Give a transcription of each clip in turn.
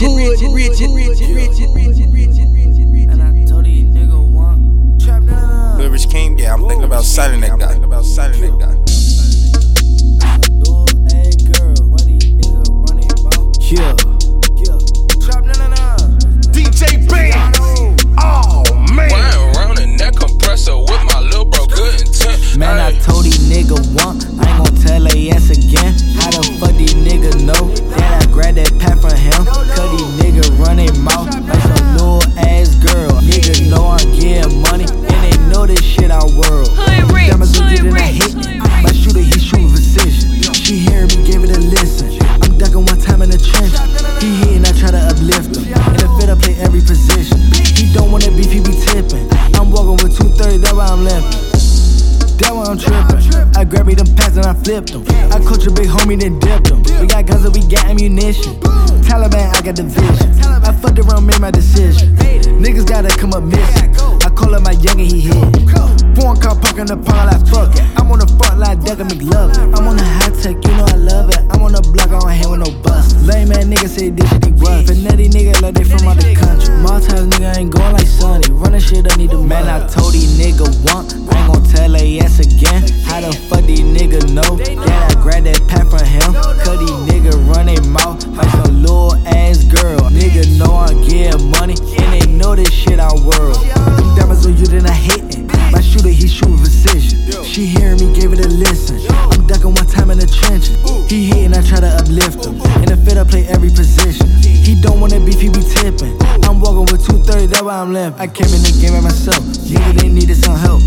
And I told these niggas want trap now. Lil Rich King, yeah, I'm thinking about signing that guy. Yeah. DJ Bang. Oh man. Round around in that compressor with my little bro, good intent. Man, I told these niggas want, I ain't gon' tell they ass again. How the fuck these niggas know that I grabbed that pack from him? Cause these niggas run their mouth like some little ass girl. Niggas know I'm getting money, and they know this shit our world. Diamonds look good and I hit me. My shooter, he shoot with precision. She hearing me, gave it a listen. I'm ducking one time in the trench. He hitting, I try to uplift him. In the fit, I play every position. He don't wanna beef, he be tipping. I'm walking with 230, that's why I'm limping. That's why I'm tripping. I grabbed me them packs and I flipped them. I coach a big homie, then dipped them. We got guns and we got ammunition. Taliban, I got the vision. I fucked around, made my decision. Niggas gotta come up missing. I call up my youngin', he hit. Foreign car parking the park like fuck it. I'm on the front line, Decker McLovin. I'm on the high tech, you know I love it. I'm on the block, I don't hang with no bus. Lame ass niggas say this shit ain't rough. Finetty nigga like they from out the country. Maltese nigga ain't going like Sonny. Running shit, I need the man. I told these niggas want, I ain't gon' tell they ass again. How the fuck these niggas know that I grabbed that pack from him? Cause these niggas run their mouth like some little ass girl. Niggas know I'm getting money, and they know this shit our world. Them diamonds on you, then I hitting. My shooter, he shoot with precision. She hearing me, gave it a listen. I'm ducking one time in the trenches. He hitting, I try to uplift him. In the fit, I play every position. He don't wanna beef, he be tipping. I'm walking with 230, that's why I'm limping. I came in the game by myself. Nigga, they needed some help.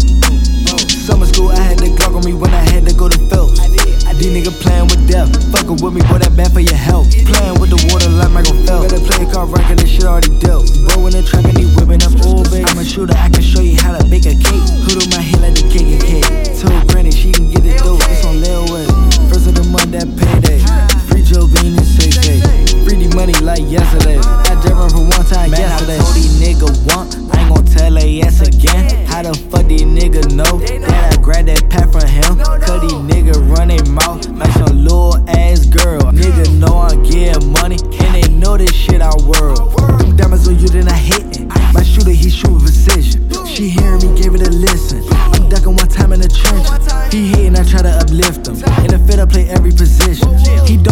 Summer school, I had the Glock on me when I had to go to Phelps. These niggas playing with death. Fuckin' with me, boy, that bad for your health. Playing with the water like Michael Phelps. Better play a car right, cause this shit already dealt. Bro in the trap and he whipping up old baby. I'm a shooter, I can show you how to bake a cake. Hood on my head like the cake and cake. Told Granny she can get it dope, it's on layaway. First of the month, that payday. Free Joe Bean and Say Say. Free the money like yesterday. I just run for one time yesterday. I told these niggas want, I ain't gon' tell they ass again. How the fuck these niggas know that I grabbed that pack from him? Cause these niggas run their mouth like some little ass girl. Niggas know I'm getting money, and they know this shit our world. Them diamonds on you, then I hitting. My shooter, he shoot with precision. She hearing me, gave it a listen. I'm ducking one time in the trench. He hitting, I try to uplift him. In the fit, I play every position. He